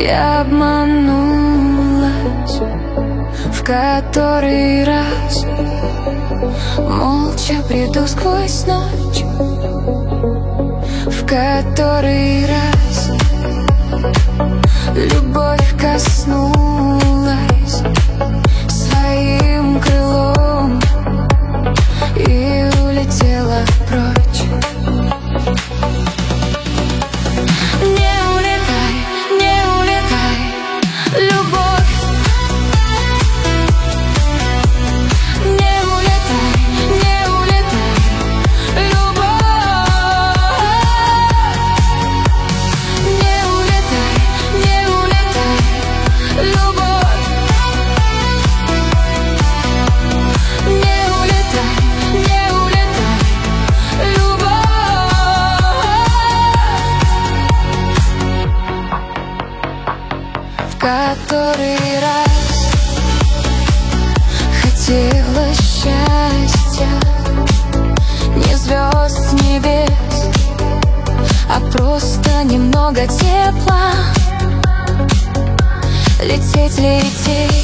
Я обманулась в который раз. Молча бреду сквозь ночь, в который раз любовь коснулась своим крылом и улетела прочь. Не улетай, не улетай, любовь. Не улетай, не улетай, любовь. Не улетай, не улетай, любовь. Не улетай, не улетай, любовь. В который раз хотела счастья, не звезд с небес, а просто немного тепла. Лететь, лететь